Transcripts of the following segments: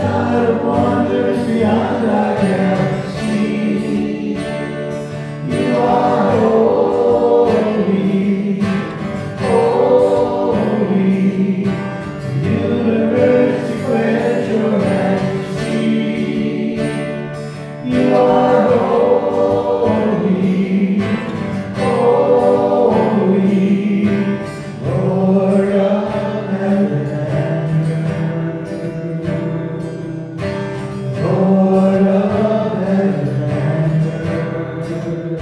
God of wonders beyond our galaxy. You are holy, holy. The universe declares your majesty. You are holy, holy, Lord of heaven and earth. Lord of heaven and earth.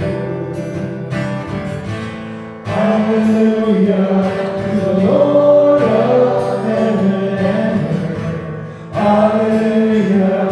Hallelujah to the Lord of heaven and earth. Hallelujah.